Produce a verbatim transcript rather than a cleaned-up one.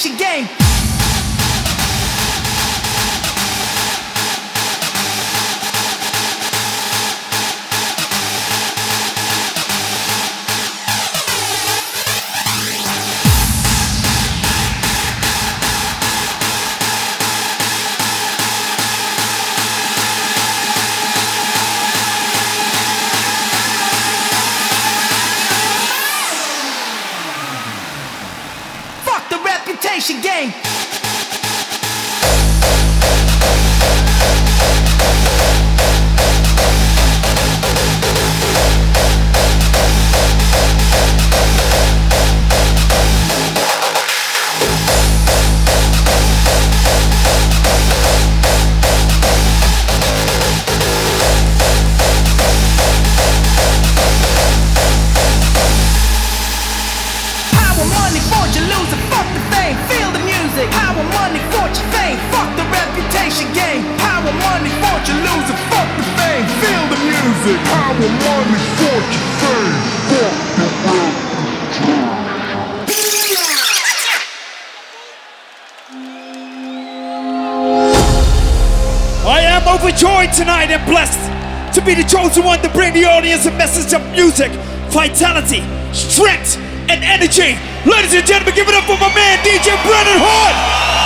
reputation game. Reputation game. Power, money, fortune, loser, fuck the fame, feel the music. Power, money, fortune, fame, fuck the reputation game. Power, money, fortune, loser, fuck the fame, feel the music. Power, money, fortune, fame, fuck the reputation. I am overjoyed tonight and blessed to be the chosen one to bring the audience a message of music, vitality, strength, and energy. Ladies and gentlemen, give it up for my man D J Brennan Hart.